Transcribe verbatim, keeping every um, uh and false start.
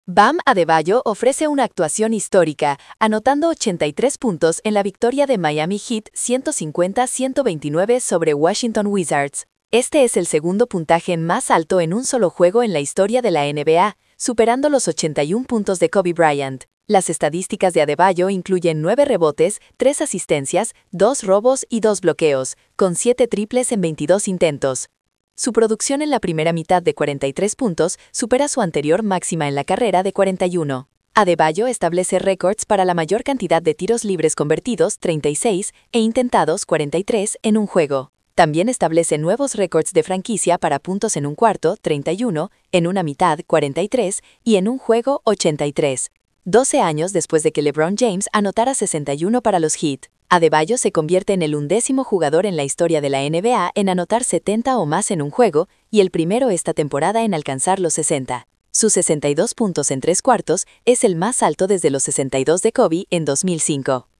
Bam Adebayo ofrece una actuación histórica, anotando ochenta y tres puntos en la victoria de Miami Heat ciento cincuenta a ciento veintinueve sobre Washington Wizards. Este es el segundo puntaje más alto en un solo juego en la historia de la N B A, superando los ochenta y un puntos de Kobe Bryant. Las estadísticas de Adebayo incluyen nueve rebotes, tres asistencias, dos robos y dos bloqueos, con siete triples en veintidós intentos. Su producción en la primera mitad de cuarenta y tres puntos supera su anterior máxima en la carrera de cuarenta y uno. Adebayo establece récords para la mayor cantidad de tiros libres convertidos, treinta y seis, e intentados, cuarenta y tres, en un juego. También establece nuevos récords de franquicia para puntos en un cuarto, treinta y uno, en una mitad, cuarenta y tres, y en un juego, ochenta y tres. doce años después de que LeBron James anotara sesenta y uno para los Heat. Adebayo se convierte en el undécimo jugador en la historia de la N B A en anotar setenta o más en un juego, y el primero esta temporada en alcanzar los sesenta. Sus sesenta y dos puntos en tres cuartos es el más alto desde los sesenta y dos de Kobe en dos mil cinco.